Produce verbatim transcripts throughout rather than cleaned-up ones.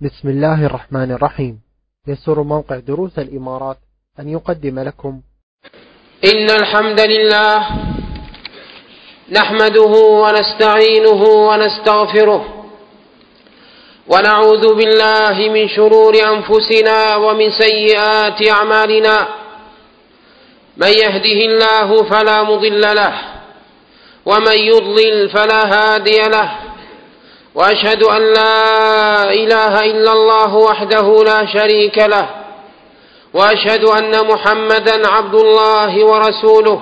بسم الله الرحمن الرحيم. يسر موقع دروس الإمارات أن يقدم لكم إن الحمد لله نحمده ونستعينه ونستغفره ونعوذ بالله من شرور أنفسنا ومن سيئات أعمالنا. من يهده الله فلا مضل له ومن يضلل فلا هادي له، وأشهد أن لا إله إلا الله وحده لا شريك له، وأشهد أن محمدا عبد الله ورسوله.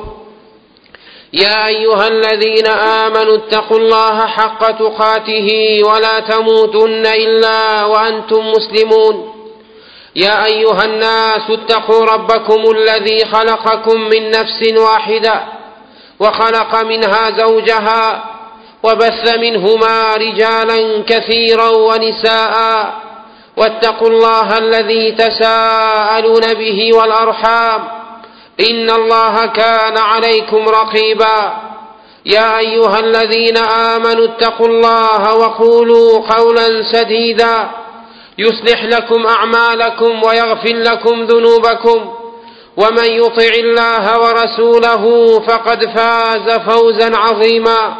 يا أيها الذين آمنوا اتقوا الله حق تقاته ولا تموتن إلا وأنتم مسلمون. يا أيها الناس اتقوا ربكم الذي خلقكم من نفس واحدة وخلق منها زوجها وبث منهما رجالا كثيرا ونساء، واتقوا الله الذي تساءلون به والأرحام إن الله كان عليكم رقيبا. يا أيها الذين آمنوا اتقوا الله وقولوا قولا سديدا يصلح لكم أعمالكم ويغفر لكم ذنوبكم، ومن يطع الله ورسوله فقد فاز فوزا عظيما.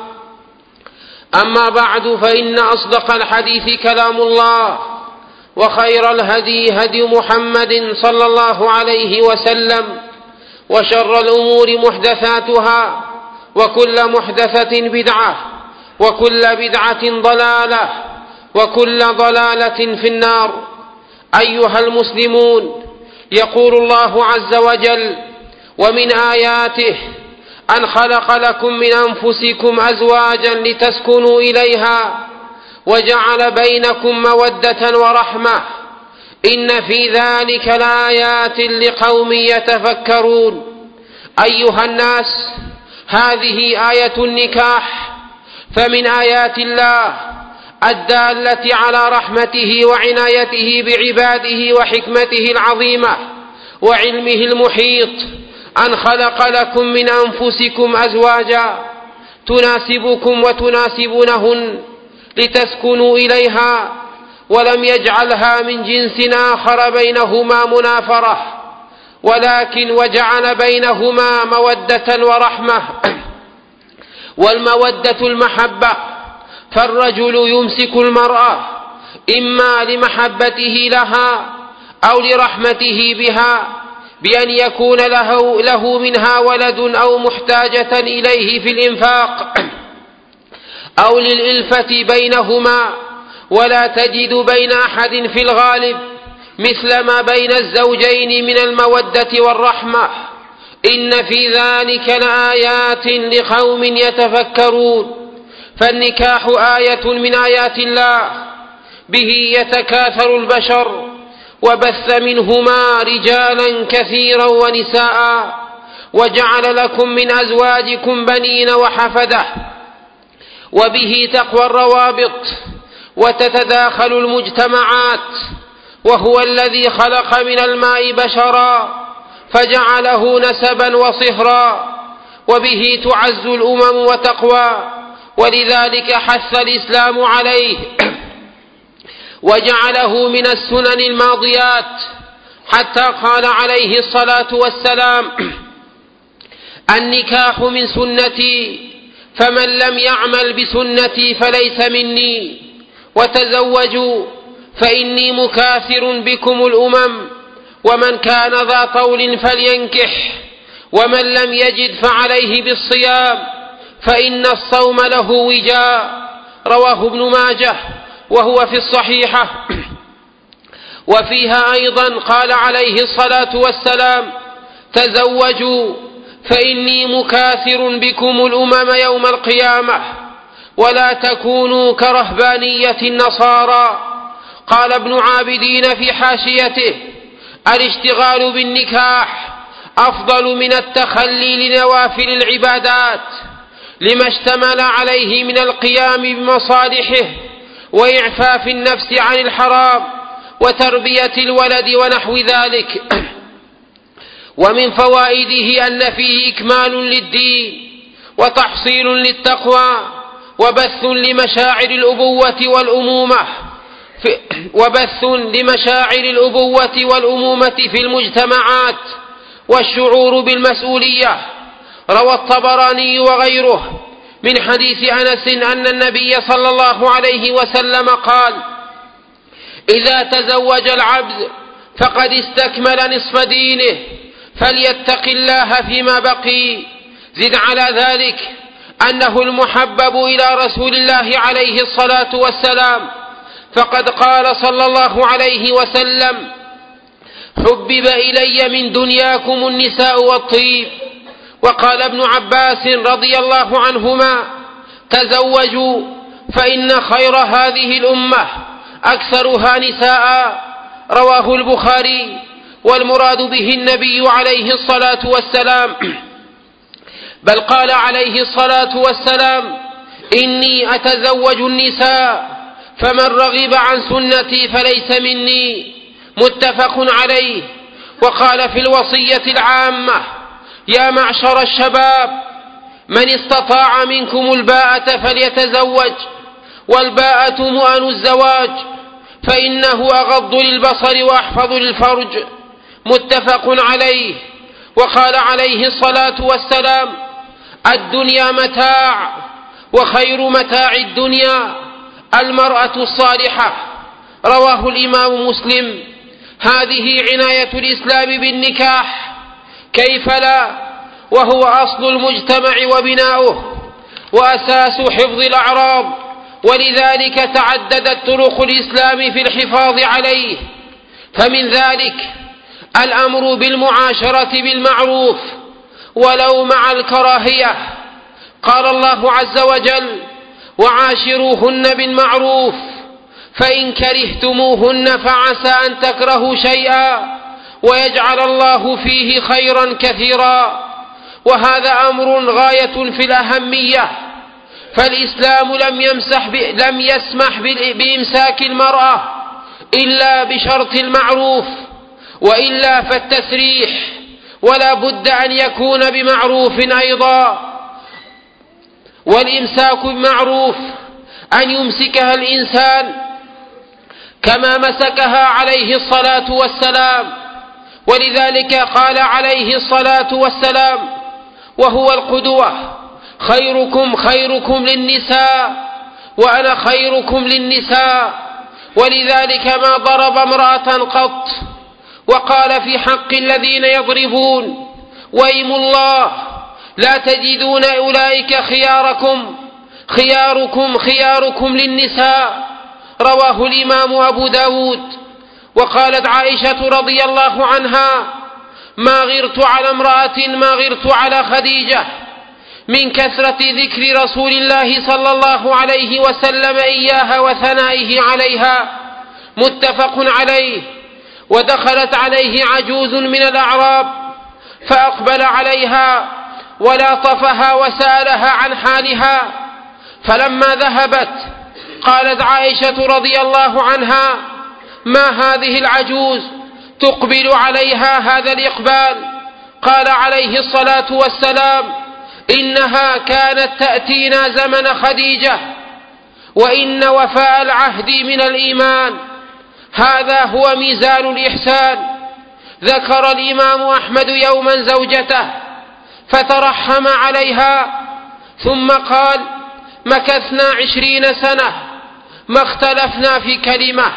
أما بعد، فإن أصدق الحديث كلام الله، وخير الهدي هدي محمد صلى الله عليه وسلم، وشر الأمور محدثاتها، وكل محدثة بدعة، وكل بدعة ضلالة، وكل ضلالة في النار. أيها المسلمون، يقول الله عز وجل: ومن آياته أن خلق لكم من أنفسكم أزواجا لتسكنوا إليها وجعل بينكم مودة ورحمة إن في ذلك لآيات لقوم يتفكرون. أيها الناس، هذه آية النكاح، فمن آيات الله الدالة على رحمته وعنايته بعباده وحكمته العظيمة وعلمه المحيط أن خلق لكم من أنفسكم أزواجا تناسبكم وتناسبونهن لتسكنوا إليها، ولم يجعلها من جنس آخر بينهما منافرة، ولكن وجعل بينهما مودة ورحمة. والمودة المحبة، فالرجل يمسك المرأة إما لمحبته لها أو لرحمته بها بأن يكون له, له منها ولد أو محتاجة إليه في الإنفاق أو للإلفة بينهما. ولا تجد بين أحد في الغالب مثل ما بين الزوجين من المودة والرحمة. إن في ذلك لآيات لقوم يتفكرون. فالنكاح آية من آيات الله، به يتكاثر البشر، وبث منهما رجالا كثيرا ونساء، وجعل لكم من أزواجكم بنين وحفدة، وبه تقوى الروابط وتتداخل المجتمعات. وهو الذي خلق من الماء بشرا فجعله نسبا وصهرا، وبه تعز الأمم وتقوى، ولذلك حث الإسلام عليه وجعله من السنن الماضيات، حتى قال عليه الصلاة والسلام: النكاح من سنتي، فمن لم يعمل بسنتي فليس مني. وتزوجوا فإني مكاثر بكم الأمم، ومن كان ذا طول فلينكح، ومن لم يجد فعليه بالصيام، فإن الصوم له وجاء. رواه ابن ماجه وهو في الصحيحة. وفيها أيضا قال عليه الصلاة والسلام: تزوجوا فإني مكاثر بكم الأمم يوم القيامة، ولا تكونوا كرهبانية النصارى. قال ابن عابدين في حاشيته: الاشتغال بالنكاح أفضل من التخلي لنوافل العبادات، لما اشتمل عليه من القيام بمصالحه وإعفاف النفس عن الحرام وتربية الولد ونحو ذلك. ومن فوائده أن فيه إكمال للدين وتحصيل للتقوى وبث لمشاعر الأبوة والأمومة، وبث لمشاعر الأبوة والأمومة في المجتمعات والشعور بالمسؤولية. روى الطبراني وغيره من حديث أنس أن النبي صلى الله عليه وسلم قال: إذا تزوج العبد فقد استكمل نصف دينه فليتق الله فيما بقي. زد على ذلك أنه المحبب إلى رسول الله عليه الصلاة والسلام، فقد قال صلى الله عليه وسلم: حبب إلي من دنياكم النساء والطيب. وقال ابن عباس رضي الله عنهما: تزوجوا فإن خير هذه الأمة أكثرها نساء. رواه البخاري. والمراد به النبي عليه الصلاة والسلام، بل قال عليه الصلاة والسلام: إني أتزوج النساء فمن رغب عن سنتي فليس مني. متفق عليه. وقال في الوصية العامة: يا معشر الشباب من استطاع منكم الباءة فليتزوج، والباءة مؤن الزواج فإنه أغض للبصر وأحفظ للفرج. متفق عليه. وقال عليه الصلاة والسلام: الدنيا متاع، وخير متاع الدنيا المرأة الصالحة. رواه الإمام مسلم. هذه عناية الإسلام بالنكاح، كيف لا، وهو أصل المجتمع وبناؤه وأساس حفظ الأعراض، ولذلك تعددت طرق الإسلام في الحفاظ عليه. فمن ذلك الأمر بالمعاشرة بالمعروف ولو مع الكراهية. قال الله عز وجل: وعاشروهن بالمعروف فإن كرهتموهن فعسى أن تكرهوا شيئا ويجعل الله فيه خيرا كثيرا. وهذا أمر غاية في الأهمية، فالإسلام لم يمسح ب... لم يسمح بإمساك المرأة إلا بشرط المعروف، وإلا فالتسريح ولا بد أن يكون بمعروف أيضا. والإمساك بمعروف أن يمسكها الإنسان كما مسكها عليه الصلاة والسلام، ولذلك قال عليه الصلاة والسلام وهو القدوة: خيركم خيركم للنساء وأنا خيركم للنساء. ولذلك ما ضرب امرأة قط. وقال في حق الذين يضربون: ويم الله لا تجدون أولئك خياركم خياركم خياركم للنساء. رواه الإمام أبو داود. وقالت عائشة رضي الله عنها: ما غرت على امرأة ما غرت على خديجة من كثرة ذكر رسول الله صلى الله عليه وسلم إياها وثنائه عليها. متفق عليه. ودخلت عليه عجوز من الأعراب فأقبل عليها ولاطفها وسألها عن حالها، فلما ذهبت قالت عائشة رضي الله عنها: ما هذه العجوز تقبل عليها هذا الإقبال؟ قال عليه الصلاة والسلام: إنها كانت تأتينا زمن خديجة، وإن وفاء العهد من الإيمان. هذا هو ميزان الإحسان. ذكر الإمام أحمد يوما زوجته فترحم عليها ثم قال: مكثنا عشرين سنة ما اختلفنا في كلمة.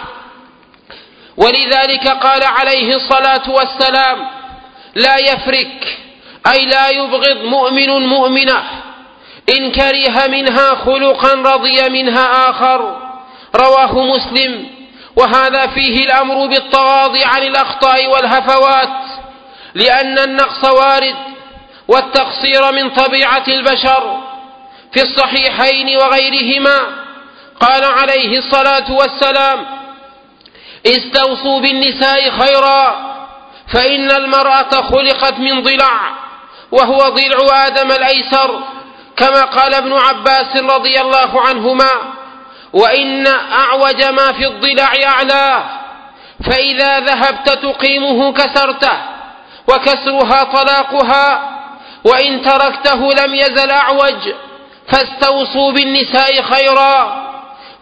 ولذلك قال عليه الصلاة والسلام: لا يفرك، أي لا يبغض مؤمن مؤمنة إن كره منها خلقا رضي منها آخر. رواه مسلم. وهذا فيه الأمر بالتغاضي عن الأخطاء والهفوات، لأن النقص وارد والتقصير من طبيعة البشر. في الصحيحين وغيرهما قال عليه الصلاة والسلام: استوصوا بالنساء خيرا، فإن المرأة خلقت من ضلع وهو ضلع آدم الأيسر، كما قال ابن عباس رضي الله عنهما: وإن أعوج ما في الضلع أعلاه، فإذا ذهبت تقيمه كسرته، وكسرها طلاقها، وإن تركته لم يزل أعوج، فاستوصوا بالنساء خيرا.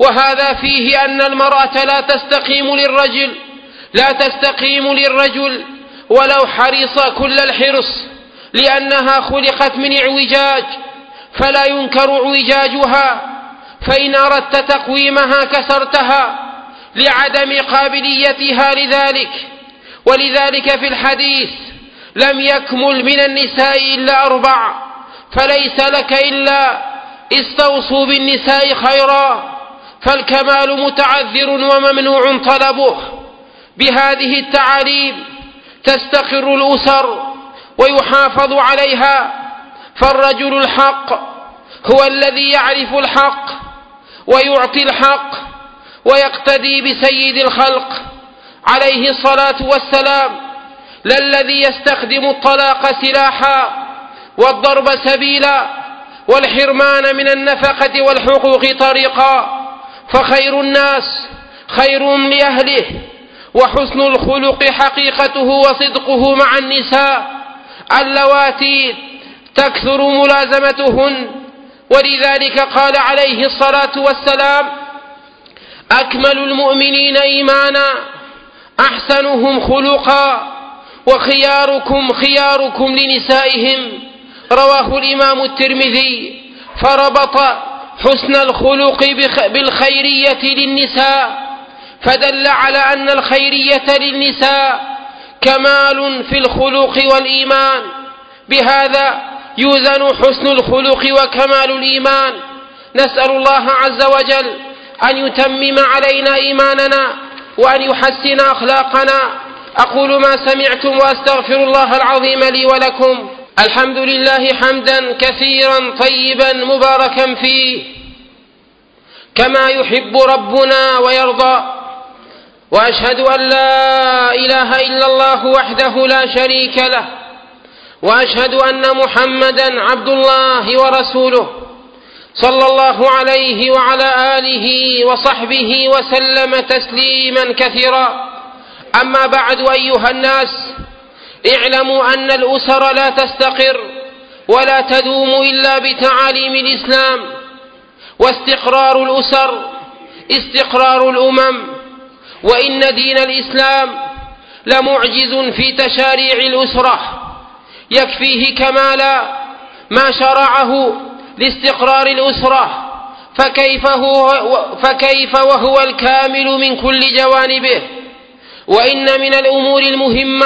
وهذا فيه أن المرأة لا تستقيم للرجل لا تستقيم للرجل ولو حرص كل الحرص، لأنها خلقت من اعوجاج، فلا ينكر اعوجاجها، فإن أردت تقويمها كسرتها لعدم قابليتها لذلك. ولذلك في الحديث: لم يكمل من النساء إلا أربع، فليس لك إلا استوصوا بالنساء خيرا، فالكمال متعذر وممنوع طلبه. بهذه التعاليم تستقر الأسر ويحافظ عليها، فالرجل الحق هو الذي يعرف الحق ويعطي الحق ويقتدي بسيد الخلق عليه الصلاة والسلام، لا الذي يستخدم الطلاق سلاحا والضرب سبيلا والحرمان من النفقة والحقوق طريقا. فخير الناس خيرهم لأهله، وحسن الخلق حقيقته وصدقه مع النساء اللواتي تكثر ملازمتهن. ولذلك قال عليه الصلاة والسلام: أكمل المؤمنين إيمانا أحسنهم خلقا وخياركم خياركم لنسائهم. رواه الإمام الترمذي، فربط حسن الخلق بالخيرية للنساء، فدل على أن الخيرية للنساء كمال في الخلق والإيمان. بهذا يوزن حسن الخلق وكمال الإيمان. نسأل الله عز وجل أن يتمم علينا إيماننا وأن يحسن أخلاقنا. أقول ما سمعتم وأستغفر الله العظيم لي ولكم. الحمد لله حمدا كثيرا طيبا مباركا فيه كما يحب ربنا ويرضى، وأشهد أن لا إله إلا الله وحده لا شريك له، وأشهد أن محمدا عبد الله ورسوله صلى الله عليه وعلى آله وصحبه وسلم تسليما كثيرا. أما بعد، أيها الناس، اعلموا أن الأسر لا تستقر ولا تدوم إلا بتعاليم الإسلام، واستقرار الأسر استقرار الأمم، وإن دين الإسلام لمعجز في تشاريع الأسرة، يكفيه كمالا ما شرعه لاستقرار الأسرة، فكيف, هو فكيف وهو الكامل من كل جوانبه. وإن من الأمور المهمة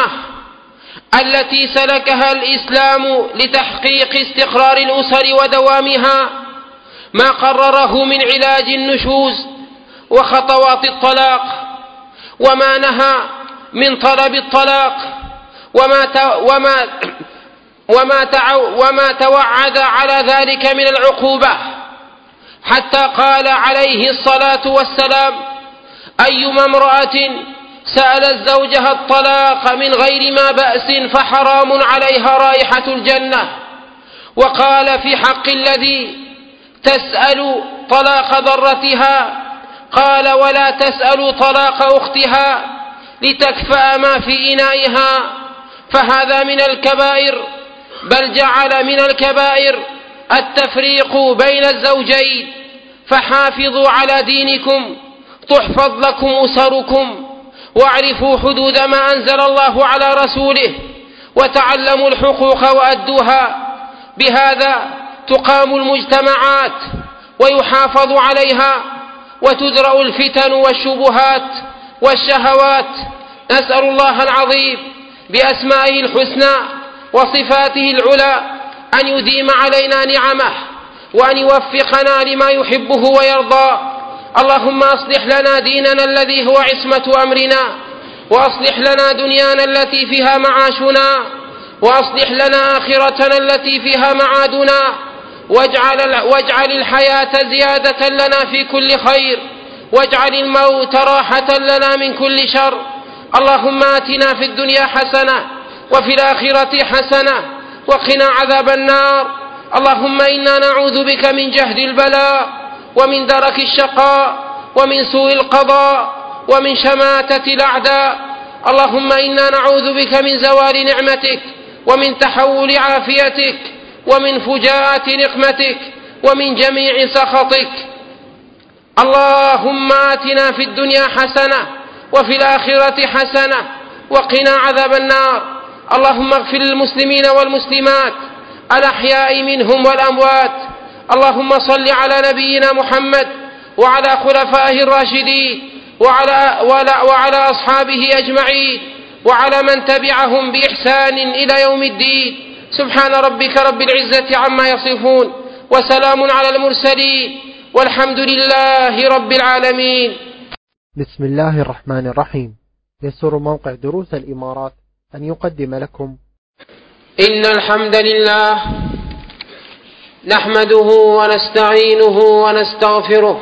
التي سلكها الإسلام لتحقيق استقرار الأسر ودوامها ما قرره من علاج النشوز وخطوات الطلاق، وما نهى من طلب الطلاق، وما وما وما وما توعد على ذلك من العقوبة، حتى قال عليه الصلاة والسلام: أيما امرأة سألت زوجها الطلاق من غير ما بأس فحرام عليها رائحة الجنة. وقال في حق الذي تسأل طلاق ضرتها، قال: ولا تسأل طلاق أختها لتكفأ ما في إنائها، فهذا من الكبائر، بل جعل من الكبائر التفريق بين الزوجين. فحافظوا على دينكم تحفظ لكم أسركم، واعرفوا حدود ما أنزل الله على رسوله، وتعلموا الحقوق وأدوها. بهذا تقام المجتمعات ويحافظ عليها، وتدرأ الفتن والشبهات والشهوات. نسأل الله العظيم بأسمائه الحسنى وصفاته العلى أن يديم علينا نعمه، وأن يوفقنا لما يحبه ويرضى. اللهم أصلح لنا ديننا الذي هو عصمة أمرنا، وأصلح لنا دنيانا التي فيها معاشنا، وأصلح لنا آخرتنا التي فيها معادنا، واجعل, واجعل الحياة زيادة لنا في كل خير، واجعل الموت راحة لنا من كل شر. اللهم آتنا في الدنيا حسنة وفي الآخرة حسنة وقنا عذاب النار. اللهم إنا نعوذ بك من جهد البلاء ومن درك الشقاء ومن سوء القضاء ومن شماتة الأعداء. اللهم إنا نعوذ بك من زوال نعمتك ومن تحول عافيتك ومن فجاءة نقمتك ومن جميع سخطك. اللهم آتنا في الدنيا حسنة وفي الآخرة حسنة وقنا عذاب النار. اللهم اغفر للمسلمين والمسلمات الأحياء منهم والأموات. اللهم صل على نبينا محمد وعلى خلفائه الراشدين وعلى, وعلى أصحابه أجمعين وعلى من تبعهم بإحسان إلى يوم الدين. سبحان ربك رب العزة عما يصفون وسلام على المرسلين والحمد لله رب العالمين. بسم الله الرحمن الرحيم. يسر موقع دروس الإمارات أن يقدم لكم إن الحمد لله نحمده ونستعينه ونستغفره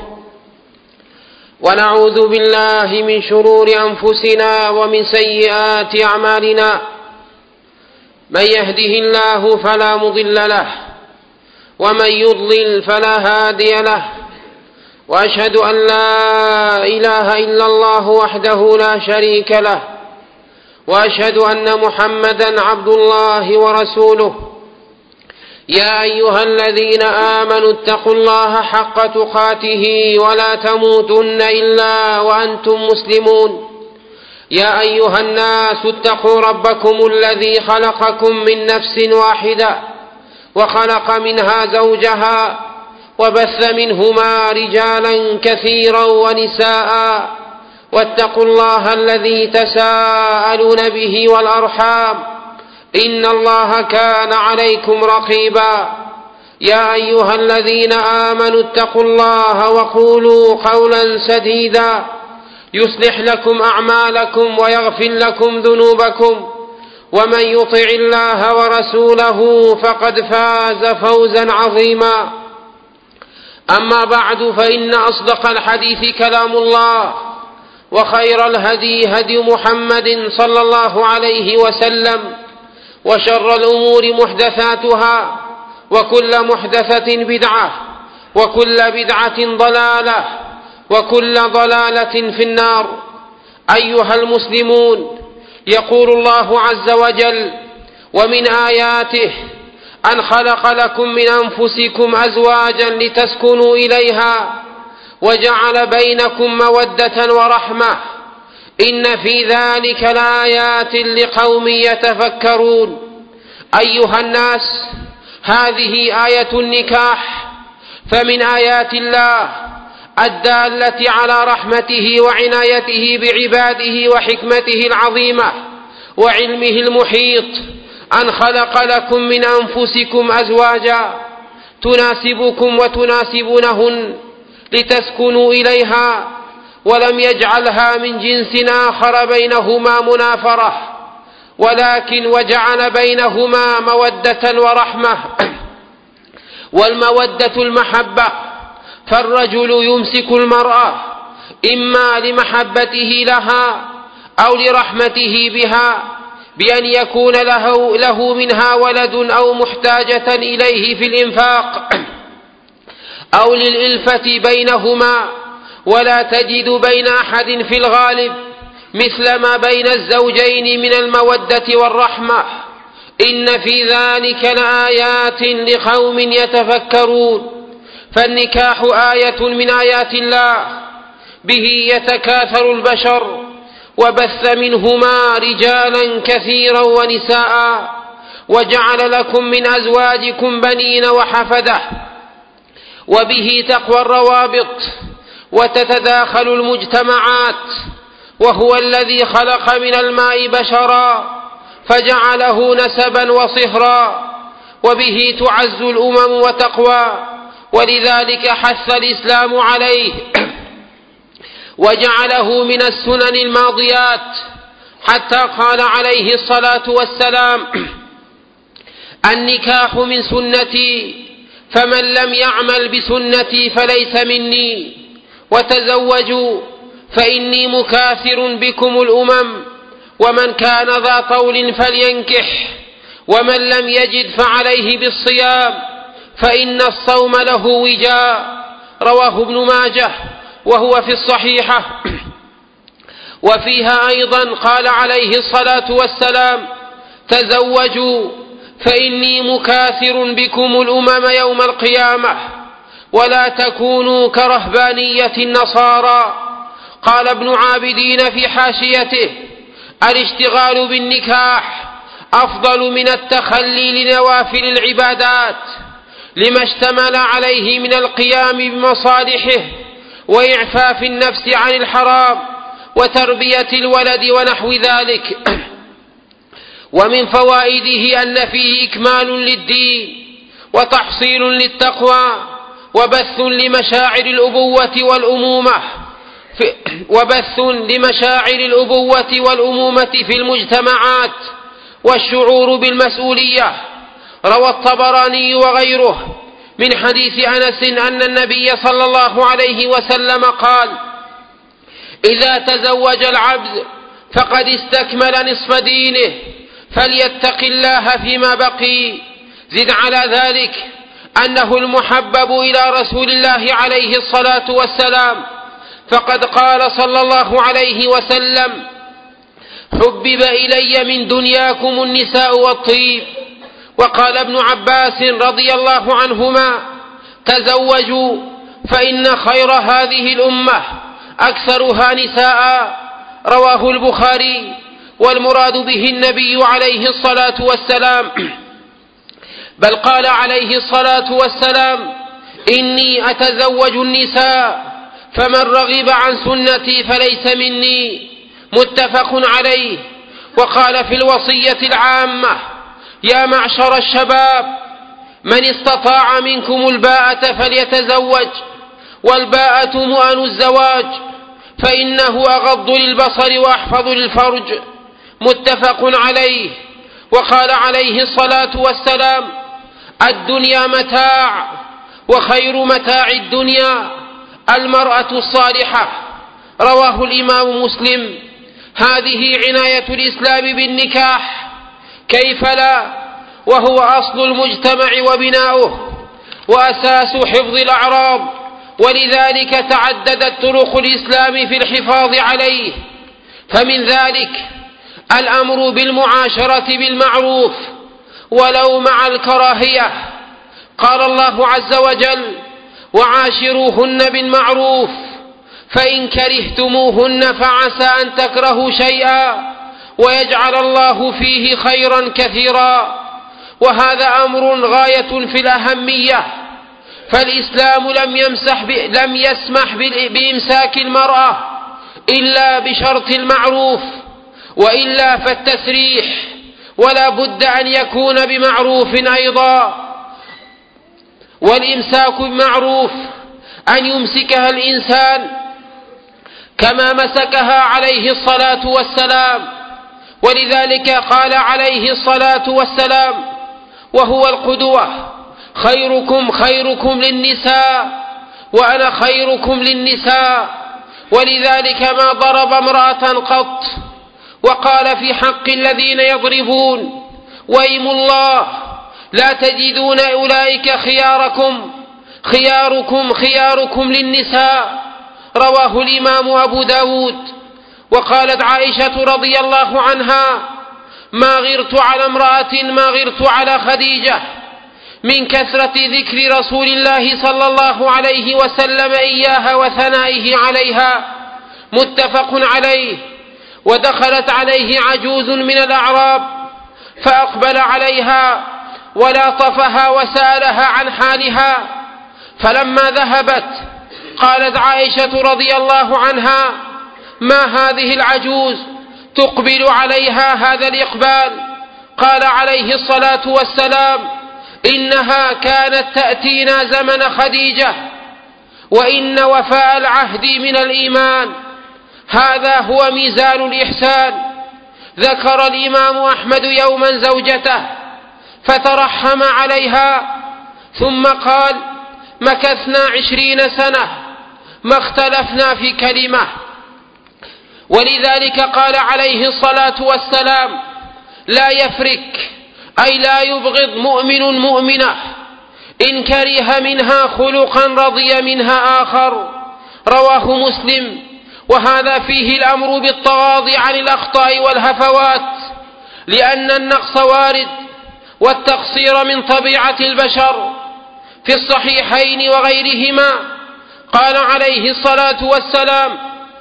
ونعوذ بالله من شرور أنفسنا ومن سيئات أعمالنا. من يهده الله فلا مضل له ومن يضلل فلا هادي له، وأشهد أن لا إله إلا الله وحده لا شريك له، وأشهد أن محمدا عبد الله ورسوله. يا أيها الذين آمنوا اتقوا الله حق تقاته ولا تموتن إلا وأنتم مسلمون. يا أيها الناس اتقوا ربكم الذي خلقكم من نفس واحدة وخلق منها زوجها وبث منهما رجالا كثيرا ونساء، واتقوا الله الذي تساءلون به والأرحام إن الله كان عليكم رقيبا. يا أيها الذين آمنوا اتقوا الله وقولوا قولا سديدا يصلح لكم أعمالكم ويغفر لكم ذنوبكم، ومن يطع الله ورسوله فقد فاز فوزا عظيما. أما بعد، فإن أصدق الحديث كلام الله، وخير الهدي هدي محمد صلى الله عليه وسلم، وشر الأمور محدثاتها، وكل محدثة بدعة، وكل بدعة ضلالة، وكل ضلالة في النار. أيها المسلمون، يقول الله عز وجل: ومن آياته أن خلق لكم من أنفسكم أزواجا لتسكنوا إليها وجعل بينكم مودة ورحمة إن في ذلك لآيات لقوم يتفكرون. أيها الناس، هذه آية النكاح، فمن آيات الله الدالة على رحمته وعنايته بعباده وحكمته العظيمة وعلمه المحيط أن خلق لكم من أنفسكم أزواجا تناسبكم وتناسبونهن لتسكنوا إليها، ولم يجعلها من جنس آخر بينهما منافرة، ولكن وجعل بينهما مودة ورحمة. والمودة المحبة، فالرجل يمسك المرأة إما لمحبته لها أو لرحمته بها بأن يكون له, له منها ولد أو محتاجة إليه في الإنفاق أو للإلفة بينهما. ولا تجد بين أحد في الغالب مثل ما بين الزوجين من المودة والرحمة. إن في ذلك لآيات لقوم يتفكرون. فالنكاح آية من آيات الله، به يتكاثر البشر، وبث منهما رجالا كثيرا ونساء، وجعل لكم من أزواجكم بنين وحفدة، وبه تقوى الروابط وتتداخل المجتمعات. وهو الذي خلق من الماء بشرا فجعله نسبا وصهرا، وبه تعز الأمم وتقوى، ولذلك حث الإسلام عليه وجعله من السنن الماضيات، حتى قال عليه الصلاة والسلام: النكاح من سنتي، فمن لم يعمل بسنتي فليس مني، وتزوجوا فإني مكاثر بكم الأمم، ومن كان ذا طول فلينكح، ومن لم يجد فعليه بالصيام، فإن الصوم له وجاء. رواه ابن ماجه وهو في الصحيحة. وفيها أيضا قال عليه الصلاة والسلام: تزوجوا فإني مكاثر بكم الأمم يوم القيامة. ولا تكونوا كرهبانية النصارى. قال ابن عابدين في حاشيته: الاشتغال بالنكاح أفضل من التخلي لنوافل العبادات، لما اشتمل عليه من القيام بمصالحه وإعفاف النفس عن الحرام وتربية الولد ونحو ذلك. ومن فوائده أن فيه إكمال للدين وتحصيل للتقوى وبث لمشاعر الأبوة والأمومة وبث لمشاعر الأبوة والأمومة في المجتمعات والشعور بالمسؤولية. روى الطبراني وغيره من حديث أنس أن النبي صلى الله عليه وسلم قال: إذا تزوج العبد فقد استكمل نصف دينه فليتق الله فيما بقي. زد على ذلك أنه المحبب إلى رسول الله عليه الصلاة والسلام، فقد قال صلى الله عليه وسلم: حبب إلي من دنياكم النساء والطيب. وقال ابن عباس رضي الله عنهما: تزوجوا فإن خير هذه الأمة أكثرها نساء. رواه البخاري. والمراد به النبي عليه الصلاة والسلام، بل قال عليه الصلاة والسلام: إني أتزوج النساء فمن رغب عن سنتي فليس مني. متفق عليه. وقال في الوصية العامة: يا معشر الشباب من استطاع منكم الباءة فليتزوج، والباءة مؤن الزواج فإنه أغض للبصر وأحفظ للفرج. متفق عليه. وقال عليه الصلاة والسلام: الدنيا متاع وخير متاع الدنيا المرأة الصالحة. رواه الإمام مسلم. هذه عناية الإسلام بالنكاح، كيف لا، وهو أصل المجتمع وبناؤه وأساس حفظ الأعراض، ولذلك تعددت طرق الإسلام في الحفاظ عليه. فمن ذلك الأمر بالمعاشرة بالمعروف ولو مع الكراهية. قال الله عز وجل: وعاشروهن بالمعروف فإن كرهتموهن فعسى أن تكرهوا شيئا ويجعل الله فيه خيرا كثيرا. وهذا أمر غاية في الأهمية، فالإسلام لم يمسح ب... لم يسمح بإمساك المرأة إلا بشرط المعروف، وإلا فالتسريح ولا بد أن يكون بمعروف أيضا. والإمساك بمعروف أن يمسكها الإنسان كما مسكها عليه الصلاة والسلام، ولذلك قال عليه الصلاة والسلام وهو القدوة: خيركم خيركم للنساء وأنا خيركم للنساء. ولذلك ما ضرب امرأة قط. وقال في حق الذين يضربون: ويم الله لا تجدون أولئك خياركم خياركم خياركم للنساء. رواه الإمام أبو داود. وقالت عائشة رضي الله عنها: ما غرت على امرأة ما غرت على خديجة من كثرة ذكر رسول الله صلى الله عليه وسلم إياها وثنائه عليها. متفق عليه. ودخلت عليه عجوز من الأعراب فأقبل عليها ولاطفها وسألها عن حالها، فلما ذهبت قالت عائشة رضي الله عنها: ما هذه العجوز تقبل عليها هذا الإقبال؟ قال عليه الصلاة والسلام: إنها كانت تأتينا زمن خديجة، وإن وفاء العهد من الإيمان. هذا هو ميزان الإحسان. ذكر الإمام أحمد يوما زوجته فترحم عليها ثم قال: مكثنا عشرين سنة ما اختلفنا في كلمة. ولذلك قال عليه الصلاة والسلام: لا يفرك، أي لا يبغض مؤمن مؤمنة إن كره منها خلقا رضي منها آخر. رواه مسلم. وهذا فيه الأمر بالتغاضي عن الأخطاء والهفوات، لأن النقص وارد والتقصير من طبيعة البشر، في الصحيحين وغيرهما قال عليه الصلاة والسلام: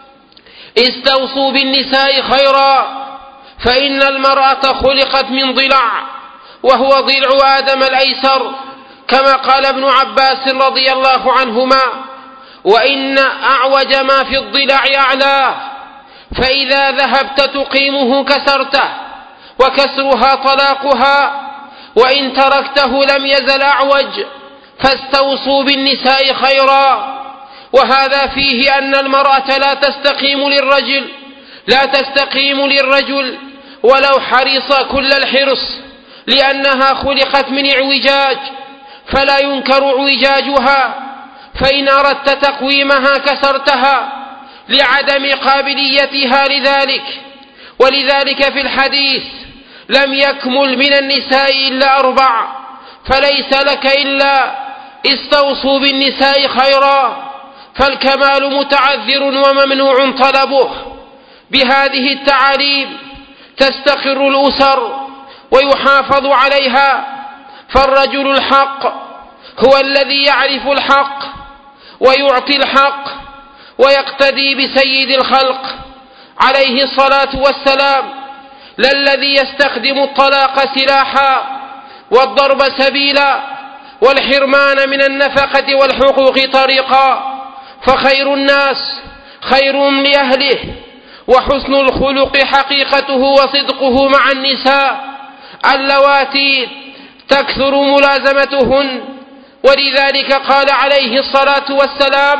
استوصوا بالنساء خيرا، فإن المرأة خلقت من ضلع، وهو ضلع آدم الأيسر، كما قال ابن عباس رضي الله عنهما: وإن أعوج ما في الضلع أعلاه، فإذا ذهبت تقيمه كسرته، وكسرها طلاقها، وإن تركته لم يزل أعوج، فاستوصوا بالنساء خيرا. وهذا فيه أن المرأة لا تستقيم للرجل لا تستقيم للرجل ولو حرص كل الحرص، لأنها خلقت من اعوجاج، فلا ينكر اعوجاجها، فإن أردت تقويمها كسرتها لعدم قابليتها لذلك. ولذلك في الحديث: لم يكمل من النساء إلا أربع، فليس لك إلا استوصوا بالنساء خيرا، فالكمال متعذر وممنوع طلبه. بهذه التعاليم تستقر الأسر ويحافظ عليها، فالرجل الحق هو الذي يعرف الحق ويعطي الحق ويقتدي بسيد الخلق عليه الصلاة والسلام، لا الذي يستخدم الطلاق سلاحا والضرب سبيلا والحرمان من النفقة والحقوق طريقا. فخير الناس خير لأهله، وحسن الخلق حقيقته وصدقه مع النساء اللواتي تكثر ملازمتهن. ولذلك قال عليه الصلاة والسلام: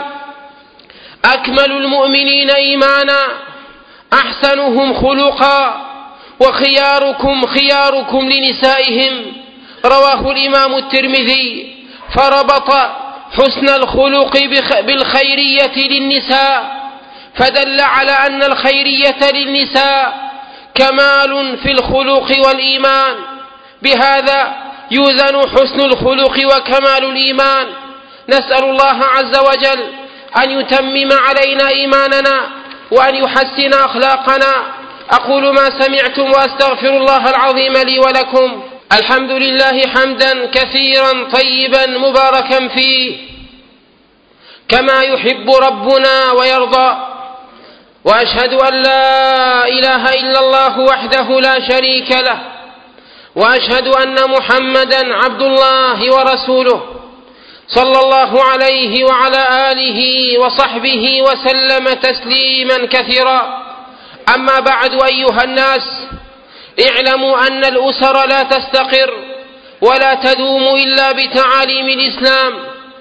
أكمل المؤمنين إيمانا أحسنهم خلقا، وخياركم خياركم لنسائهم. رواه الإمام الترمذي. فربط حسن الخلق بالخيرية للنساء، فدل على أن الخيرية للنساء كمال في الخلق والإيمان. بهذا يوزن حسن الخلق وكمال الإيمان. نسأل الله عز وجل أن يتمم علينا إيماننا وأن يحسن أخلاقنا. أقول ما سمعتم وأستغفر الله العظيم لي ولكم. الحمد لله حمدا كثيرا طيبا مباركا فيه، كما يحب ربنا ويرضى. وأشهد أن لا إله إلا الله وحده لا شريك له، وأشهد أن محمدا عبد الله ورسوله، صلى الله عليه وعلى آله وصحبه وسلم تسليما كثيرا. أما بعد، أيها الناس، اعلموا أن الأسر لا تستقر ولا تدوم إلا بتعاليم الإسلام،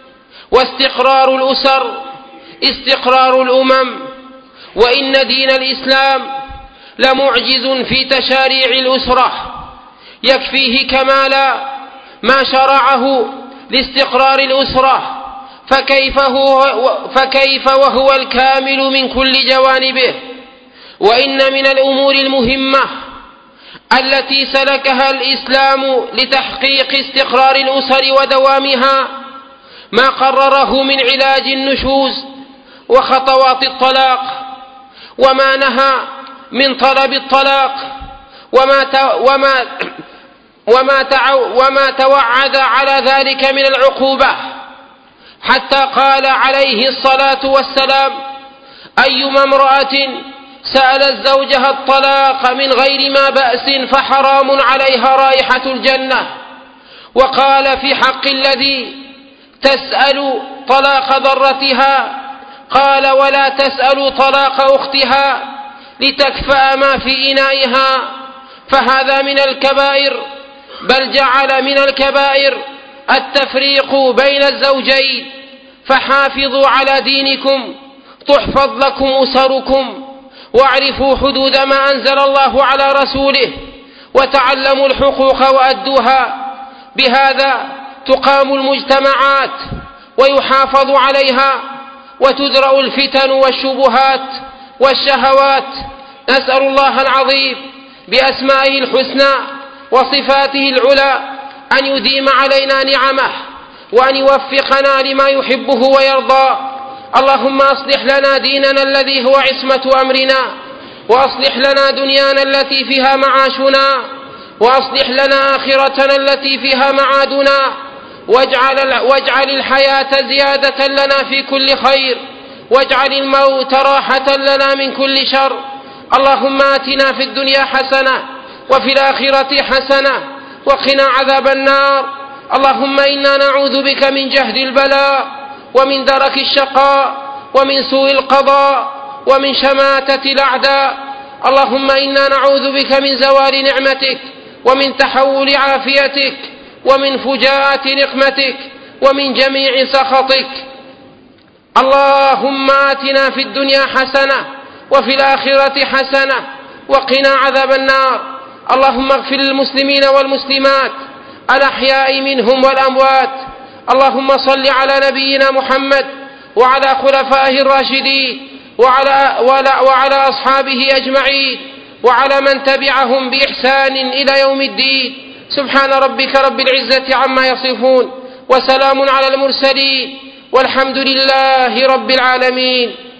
واستقرار الأسر استقرار الأمم. وإن دين الإسلام لمعجز في تشاريع الأسرة، يكفيه كمالا ما شرعه لاستقرار الأسرة، فكيف, هو فكيف وهو الكامل من كل جوانبه. وإن من الأمور المهمة التي سلكها الإسلام لتحقيق استقرار الأسر ودوامها ما قرره من علاج النشوز وخطوات الطلاق، وما نهى من طلب الطلاق، وما وما وما وما توعد على ذلك من العقوبة، حتى قال عليه الصلاة والسلام: أيما امرأة سألت زوجها الطلاق من غير ما بأس فحرام عليها رائحة الجنة. وقال في حق الذي تسأل طلاق ضرتها، قال: ولا تسأل طلاق أختها لتكفأ ما في إنائها، فهذا من الكبائر. بل جعل من الكبائر التفريق بين الزوجين. فحافظوا على دينكم تحفظ لكم أسركم، واعرفوا حدود ما أنزل الله على رسوله، وتعلموا الحقوق وأدوها. بهذا تقام المجتمعات ويحافظ عليها، وتدرأ الفتن والشبهات والشهوات. نسأل الله العظيم بأسمائه الحسنى وصفاته العلى أن يديم علينا نعمه، وأن يوفقنا لما يحبه ويرضى. اللهم أصلح لنا ديننا الذي هو عصمة أمرنا، وأصلح لنا دنيانا التي فيها معاشنا، وأصلح لنا آخرتنا التي فيها معادنا. واجعل, واجعل الحياة زيادة لنا في كل خير، واجعل الموت راحة لنا من كل شر. اللهم آتنا في الدنيا حسنة وفي الآخرة حسنة وقنا عذاب النار. اللهم إنا نعوذ بك من جهد البلاء ومن درك الشقاء ومن سوء القضاء ومن شماتة الأعداء. اللهم إنا نعوذ بك من زوال نعمتك ومن تحول عافيتك ومن فجاءة نقمتك ومن جميع سخطك. اللهم آتنا في الدنيا حسنة وفي الآخرة حسنة وقنا عذاب النار. اللهم اغفر للمسلمين والمسلمات الأحياء منهم والأموات. اللهم صل على نبينا محمد وعلى خلفائه الراشدين وعلى, وعلى أصحابه أجمعين وعلى من تبعهم بإحسان إلى يوم الدين. سبحان ربك رب العزة عما يصفون وسلام على المرسلين والحمد لله رب العالمين.